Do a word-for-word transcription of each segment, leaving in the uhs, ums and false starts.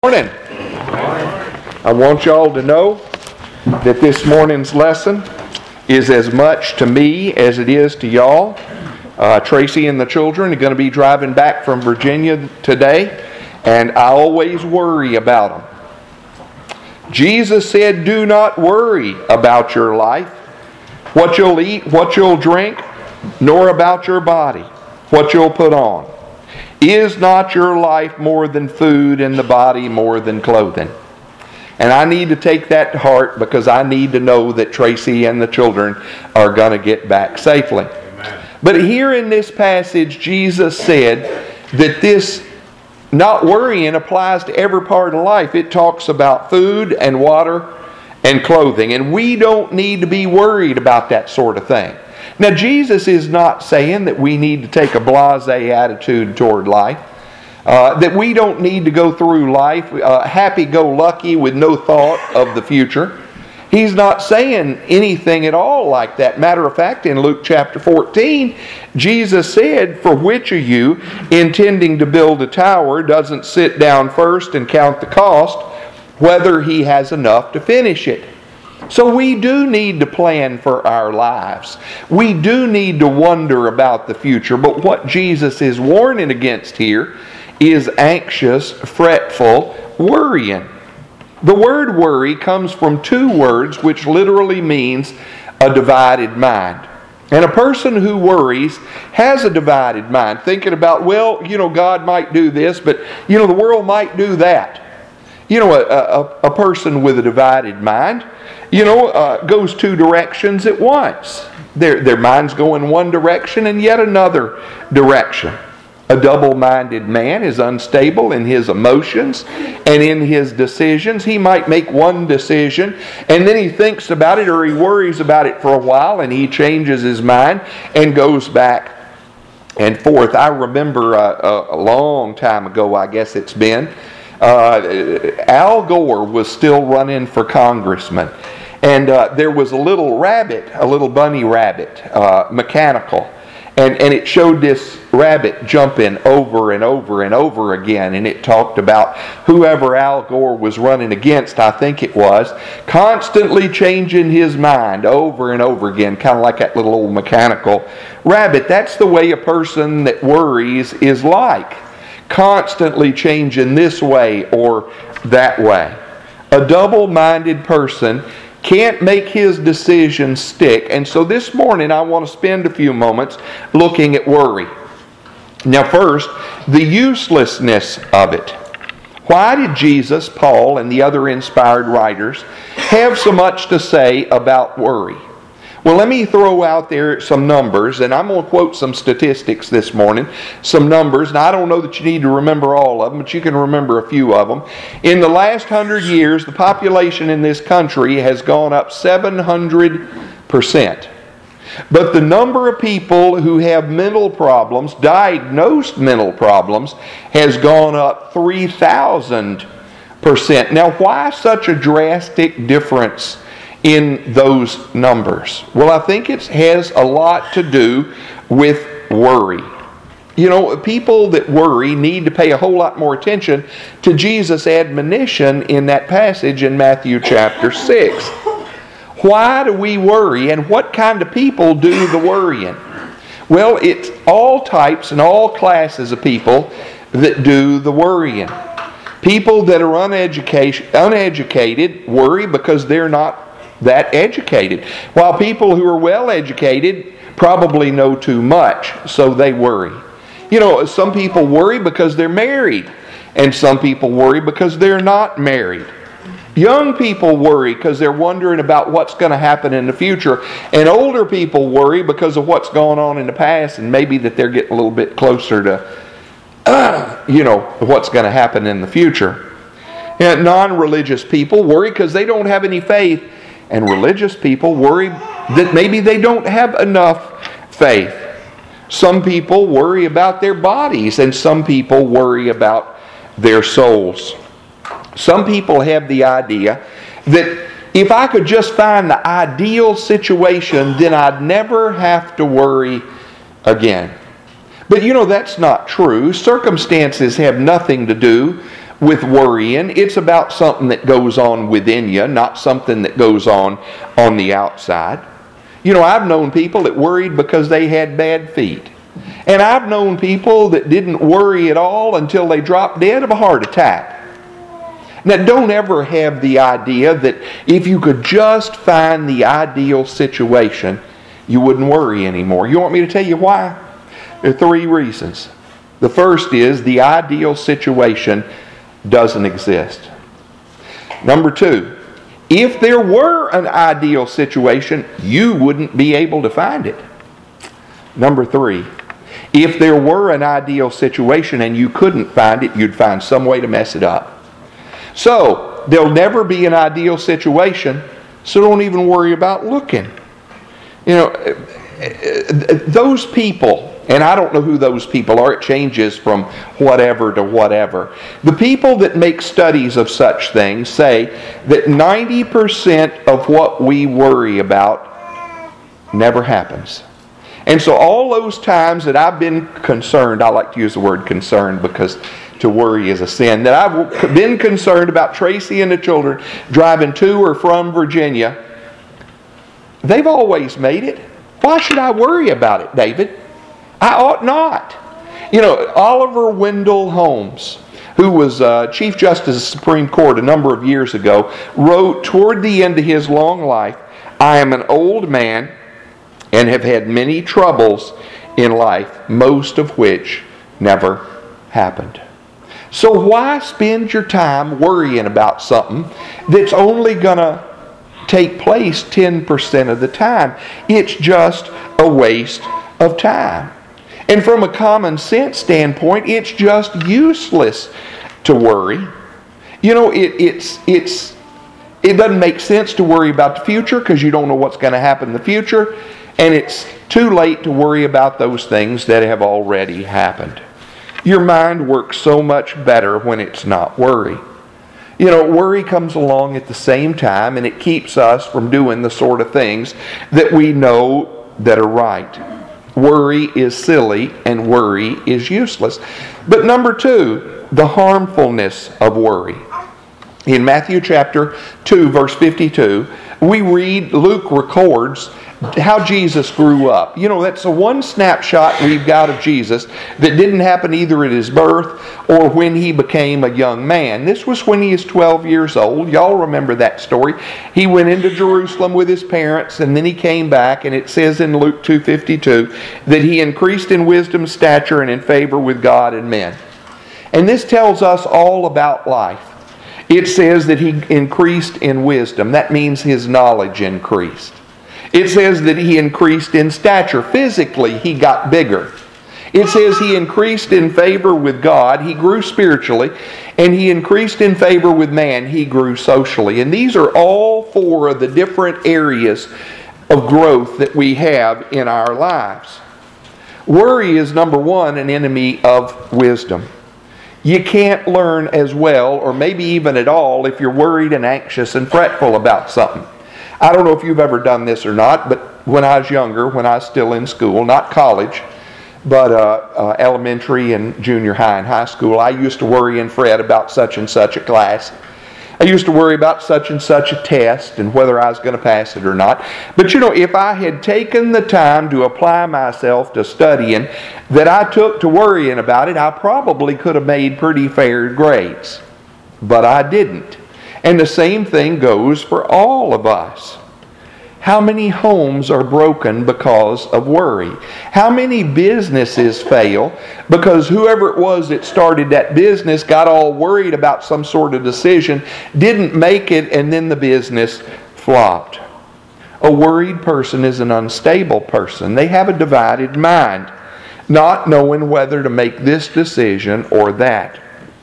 Morning. I want y'all to know that this morning's lesson is as much to me as it is to y'all. Uh, Tracy and the children are going to be driving back from Virginia today, and I always worry about them. Jesus said, "Do not worry about your life, what you'll eat, what you'll drink, nor about your body, what you'll put on. Is not your life more than food and the body more than clothing?" And I need to take that to heart because I need to know that Tracy and the children are going to get back safely. Amen. But here in this passage, Jesus said that this not worrying applies to every part of life. It talks about food and water and clothing. And we don't need to be worried about that sort of thing. Now, Jesus is not saying that we need to take a blasé attitude toward life, uh, that we don't need to go through life uh, happy-go-lucky with no thought of the future. He's not saying anything at all like that. Matter of fact, in Luke chapter fourteen, Jesus said, "For which of you, intending to build a tower, doesn't sit down first and count the cost, whether he has enough to finish it?" So we do need to plan for our lives. We do need to wonder about the future. But what Jesus is warning against here is anxious, fretful worrying. The word worry comes from two words which literally means a divided mind. And a person who worries has a divided mind, thinking about, well, you know, God might do this, but, you know, the world might do that. You know, a, a, a person with a divided mind, you know, uh, goes two directions at once. Their, their mind's going one direction and yet another direction. A double-minded man is unstable in his emotions and in his decisions. He might make one decision and then he thinks about it or he worries about it for a while and he changes his mind and goes back and forth. I remember uh, a, a long time ago, I guess it's been, uh, Al Gore was still running for congressman. And uh, there was a little rabbit, a little bunny rabbit, uh, mechanical. And, and it showed this rabbit jumping over and over and over again. And it talked about whoever Al Gore was running against, I think it was, constantly changing his mind over and over again, kind of like that little old mechanical rabbit. That's the way a person that worries is like. Constantly changing this way or that way. A double-minded person can't make his decision stick. And so this morning I want to spend a few moments looking at worry. Now first, the uselessness of it. Why did Jesus, Paul, and the other inspired writers have so much to say about worry? Well, let me throw out there some numbers, and I'm going to quote some statistics this morning, some numbers, and I don't know that you need to remember all of them, but you can remember a few of them. In the last hundred years, the population in this country has gone up seven hundred percent. But the number of people who have mental problems, diagnosed mental problems, has gone up three thousand percent. Now, why such a drastic difference in those numbers? Well, I think it has a lot to do with worry. You know, people that worry need to pay a whole lot more attention to Jesus' admonition in that passage in Matthew chapter six. Why do we worry, and what kind of people do the worrying? Well, it's all types and all classes of people that do the worrying. People that are uneducated, uneducated worry because they're not that educated, while people who are well educated probably know too much, so they worry. You know, some people worry because they're married, and some people worry because they're not married. Young people worry because they're wondering about what's going to happen in the future, and older people worry because of what's going on in the past, and maybe that they're getting a little bit closer to, uh, you know, what's going to happen in the future. And non-religious people worry because they don't have any faith. And religious people worry that maybe they don't have enough faith. Some people worry about their bodies, and some people worry about their souls. Some people have the idea that if I could just find the ideal situation, then I'd never have to worry again. But you know, that's not true. Circumstances have nothing to do with worrying. It's about something that goes on within you, not something that goes on on the outside. You know, I've known people that worried because they had bad feet. And I've known people that didn't worry at all until they dropped dead of a heart attack. Now, don't ever have the idea that if you could just find the ideal situation, you wouldn't worry anymore. You want me to tell you why? There are three reasons. The first is the ideal situation doesn't exist. Number two, if there were an ideal situation, you wouldn't be able to find it. Number three, if there were an ideal situation and you couldn't find it, you'd find some way to mess it up. So, there'll never be an ideal situation, so don't even worry about looking. You know, those people, and I don't know who those people are, it changes from whatever to whatever. The people that make studies of such things say that ninety percent of what we worry about never happens. And so all those times that I've been concerned, I like to use the word concerned because to worry is a sin, that I've been concerned about Tracy and the children driving to or from Virginia, they've always made it. Why should I worry about it, David? I ought not. You know, Oliver Wendell Holmes, who was uh, Chief Justice of the Supreme Court a number of years ago, wrote toward the end of his long life, "I am an old man and have had many troubles in life, most of which never happened." So why spend your time worrying about something that's only going to take place ten percent of the time? It's just a waste of time. And from a common sense standpoint, it's just useless to worry. You know, it, it's it's it doesn't make sense to worry about the future because you don't know what's going to happen in the future. And it's too late to worry about those things that have already happened. Your mind works so much better when it's not worry. You know, worry comes along at the same time and it keeps us from doing the sort of things that we know that are right. Worry is silly and worry is useless. But number two, the harmfulness of worry. In Matthew chapter two, verse fifty-two, we read, Luke records how Jesus grew up. You know, that's the one snapshot we've got of Jesus that didn't happen either at his birth or when he became a young man. This was when he was twelve years old. Y'all remember that story. He went into Jerusalem with his parents and then he came back, and it says in Luke two fifty-two that he increased in wisdom, stature, and in favor with God and men. And this tells us all about life. It says that he increased in wisdom. That means his knowledge increased. It says that he increased in stature. Physically, he got bigger. It says he increased in favor with God. He grew spiritually. And he increased in favor with man. He grew socially. And these are all four of the different areas of growth that we have in our lives. Worry is, number one, an enemy of wisdom. You can't learn as well, or maybe even at all, if you're worried and anxious and fretful about something. I don't know if you've ever done this or not, but when I was younger, when I was still in school, not college, but uh, uh, elementary and junior high and high school, I used to worry and fret about such and such a class. I used to worry about such and such a test and whether I was going to pass it or not. But you know, if I had taken the time to apply myself to studying that I took to worrying about it, I probably could have made pretty fair grades. But I didn't. And the same thing goes for all of us. How many homes are broken because of worry? How many businesses fail because whoever it was that started that business got all worried about some sort of decision, didn't make it, and then the business flopped? A worried person is an unstable person. They have a divided mind, not knowing whether to make this decision or that.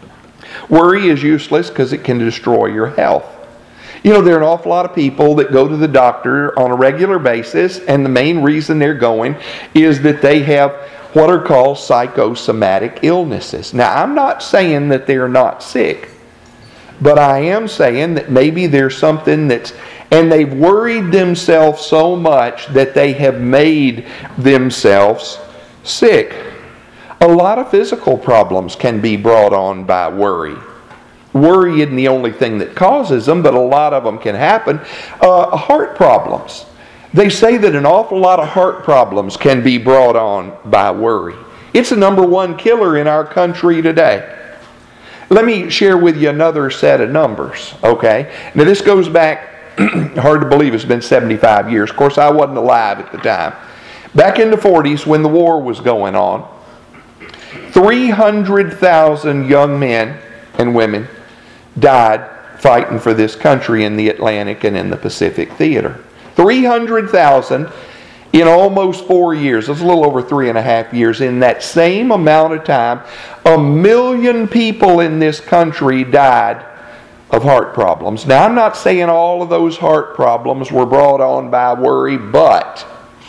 Worry is useless because it can destroy your health. You know, there are an awful lot of people that go to the doctor on a regular basis, and the main reason they're going is that they have what are called psychosomatic illnesses. Now, I'm not saying that they're not sick, but I am saying that maybe there's something that's, and they've worried themselves so much that they have made themselves sick. A lot of physical problems can be brought on by worry. Worry isn't the only thing that causes them, but a lot of them can happen. Uh, heart problems. They say that an awful lot of heart problems can be brought on by worry. It's the number one killer in our country today. Let me share with you another set of numbers, okay? Now this goes back, hard to believe it's been seventy-five years. Of course, I wasn't alive at the time. Back in the forties when the war was going on, three hundred thousand young men and women died fighting for this country in the Atlantic and in the Pacific theater. three hundred thousand in almost four years. It's a little over three and a half years. In that same amount of time, a million people in this country died of heart problems. Now, I'm not saying all of those heart problems were brought on by worry, but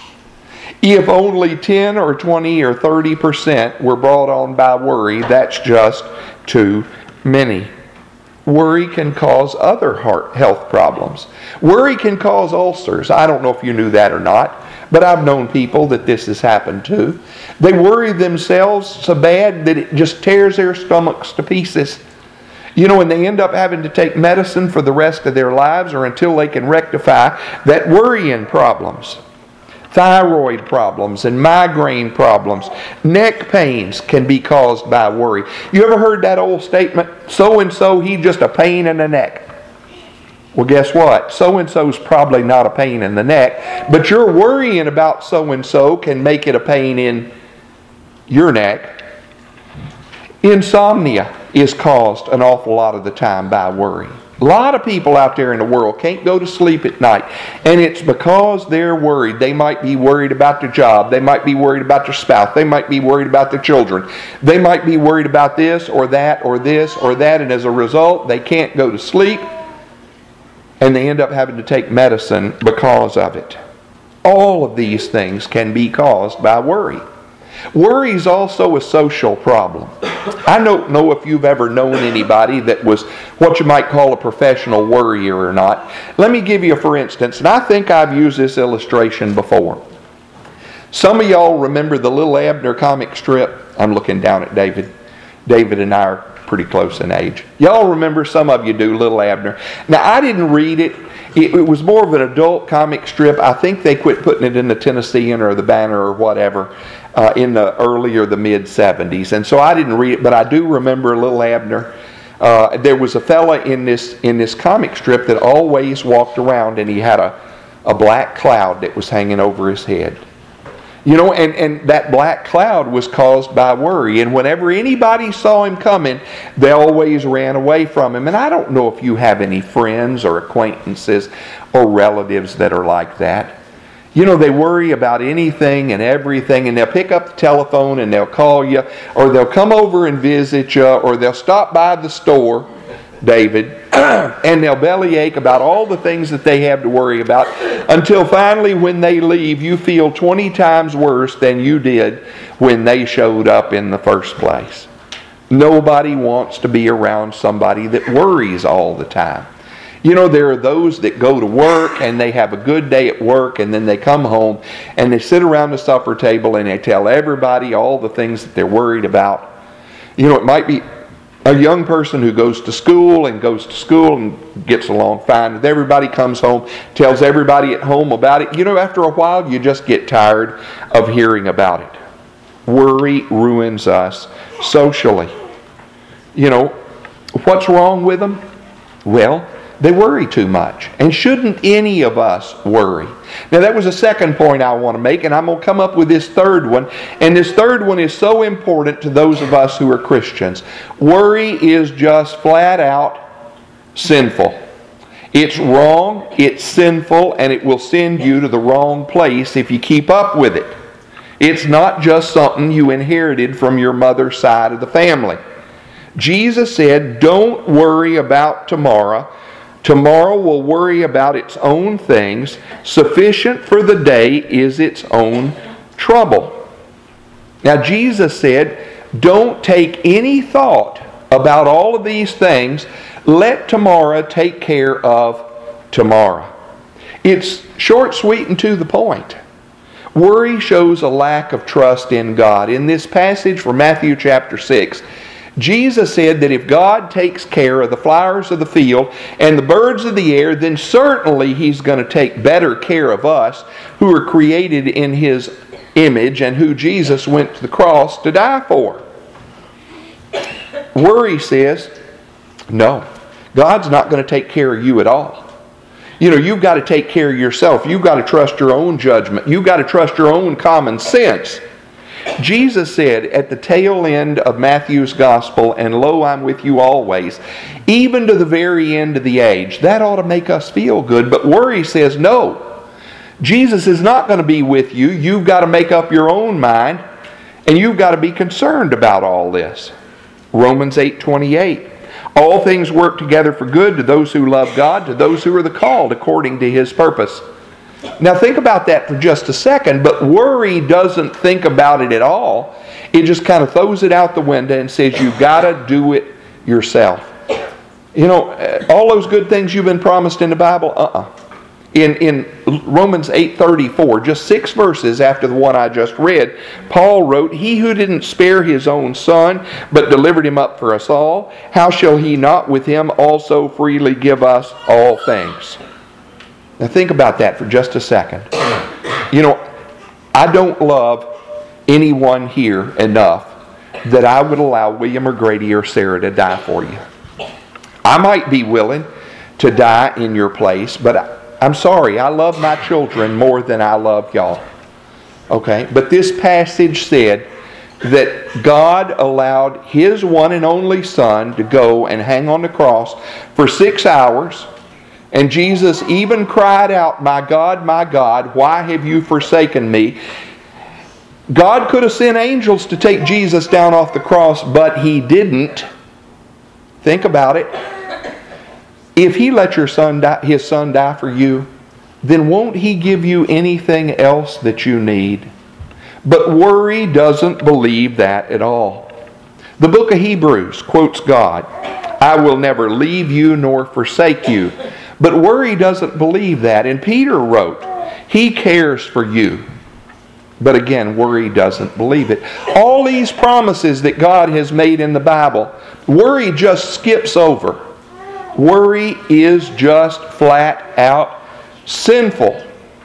if only ten or twenty or thirty percent were brought on by worry, that's just too many. Worry can cause other heart health problems. Worry can cause ulcers. I don't know if you knew that or not, but I've known people that this has happened to. They worry themselves so bad that it just tears their stomachs to pieces. You know, and they end up having to take medicine for the rest of their lives or until they can rectify that worrying problems. Thyroid problems and migraine problems, neck pains can be caused by worry. You ever heard that old statement, so-and-so, he just a pain in the neck? Well, guess what? So-and-so's probably not a pain in the neck, but your worrying about so-and-so can make it a pain in your neck. Insomnia is caused an awful lot of the time by worry. A lot of people out there in the world can't go to sleep at night, and it's because they're worried. They might be worried about their job. They might be worried about their spouse. They might be worried about their children. They might be worried about this or that or this or that, and as a result, they can't go to sleep, and they end up having to take medicine because of it. All of these things can be caused by worry. Worry is also a social problem. I don't know if you've ever known anybody that was what you might call a professional worrier or not. Let me give you a for instance, and I think I've used this illustration before. Some of y'all remember the Little Abner comic strip? I'm looking down at David. David and I are pretty close in age. Y'all remember, some of you do, Little Abner. Now, I didn't read it. It, it was more of an adult comic strip. I think they quit putting it in the Tennessean or the Banner or whatever uh, in the early or the mid seventies. And so I didn't read it, but I do remember Little Abner. Uh, there was a fella in this in this comic strip that always walked around, and he had a, a black cloud that was hanging over his head. You know, and, and that black cloud was caused by worry. And whenever anybody saw him coming, they always ran away from him. And I don't know if you have any friends or acquaintances or relatives that are like that. You know, they worry about anything and everything, and they'll pick up the telephone and they'll call you, or they'll come over and visit you, or they'll stop by the store, David, and they'll bellyache about all the things that they have to worry about until finally when they leave, you feel twenty times worse than you did when they showed up in the first place. Nobody wants to be around somebody that worries all the time. You know, there are those that go to work and they have a good day at work, and then they come home and they sit around the supper table and they tell everybody all the things that they're worried about. You know, it might be a young person who goes to school and goes to school and gets along fine with everybody, comes home, tells everybody at home about it. You know, after a while, you just get tired of hearing about it. Worry ruins us socially. You know, what's wrong with them? Well, they worry too much. And shouldn't any of us worry? Now, that was a second point I want to make, and I'm going to come up with this third one. And this third one is so important to those of us who are Christians. Worry is just flat out sinful. It's wrong, it's sinful, and it will send you to the wrong place if you keep up with it. It's not just something you inherited from your mother's side of the family. Jesus said, don't worry about tomorrow. Tomorrow will worry about its own things. Sufficient for the day is its own trouble. Now, Jesus said, don't take any thought about all of these things. Let tomorrow take care of tomorrow. It's short, sweet, and to the point. Worry shows a lack of trust in God. In this passage from Matthew chapter six, Jesus said that if God takes care of the flowers of the field and the birds of the air, then certainly He's going to take better care of us who are created in His image and who Jesus went to the cross to die for. Worry says, no, God's not going to take care of you at all. You know, you've got to take care of yourself. You've got to trust your own judgment. You've got to trust your own common sense. Jesus said at the tail end of Matthew's Gospel, and lo, I'm with you always, even to the very end of the age. That ought to make us feel good, but worry says no. Jesus is not going to be with you. You've got to make up your own mind, and you've got to be concerned about all this. Romans eight twenty-eight. All things work together for good to those who love God, to those who are the called according to His purpose. Now think about that for just a second, but worry doesn't think about it at all. It just kind of throws it out the window and says you've got to do it yourself. You know, all those good things you've been promised in the Bible, uh-uh. In, in Romans eight thirty-four, just six verses after the one I just read, Paul wrote, He who didn't spare His own Son, but delivered Him up for us all, how shall He not with Him also freely give us all things? Now think about that for just a second. You know, I don't love anyone here enough that I would allow William or Grady or Sarah to die for you. I might be willing to die in your place, but I, I'm sorry, I love my children more than I love y'all. Okay? But this passage said that God allowed His one and only Son to go and hang on the cross for six hours. And Jesus even cried out, My God, my God, why have you forsaken me? God could have sent angels to take Jesus down off the cross, but He didn't. Think about it. If He let your son die, His Son die for you, then won't He give you anything else that you need? But worry doesn't believe that at all. The book of Hebrews quotes God, I will never leave you nor forsake you. But worry doesn't believe that. And Peter wrote, He cares for you. But again, worry doesn't believe it. All these promises that God has made in the Bible, worry just skips over. Worry is just flat out sinful.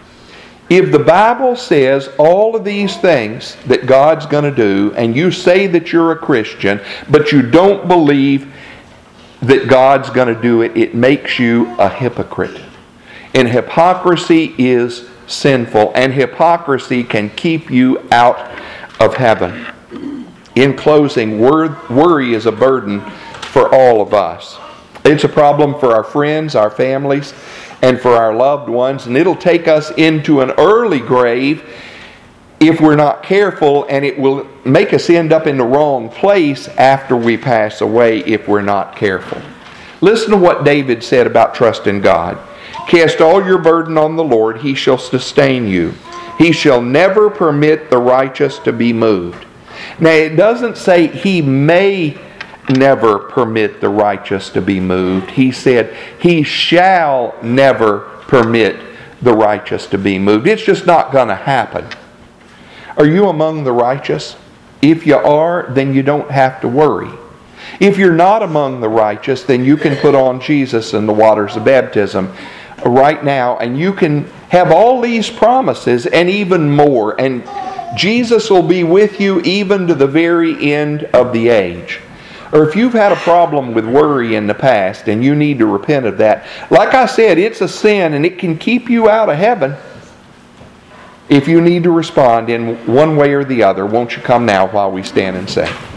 If the Bible says all of these things that God's going to do, and you say that you're a Christian, but you don't believe that God's going to do it, it makes you a hypocrite. And hypocrisy is sinful, and hypocrisy can keep you out of heaven. In closing, worry is a burden for all of us. It's a problem for our friends, our families, and for our loved ones, and it'll take us into an early grave if we're not careful, and it will make us end up in the wrong place after we pass away if we're not careful. Listen to what David said about trusting God. Cast all your burden on the Lord, He shall sustain you. He shall never permit the righteous to be moved. Now it doesn't say He may never permit the righteous to be moved. He said He shall never permit the righteous to be moved. It's just not going to happen. Are you among the righteous? If you are, then you don't have to worry. If you're not among the righteous, then you can put on Jesus in the waters of baptism right now, and you can have all these promises and even more, and Jesus will be with you even to the very end of the age. Or if you've had a problem with worry in the past and you need to repent of that, like I said, it's a sin and it can keep you out of heaven. If you need to respond in one way or the other, won't you come now while we stand and sing?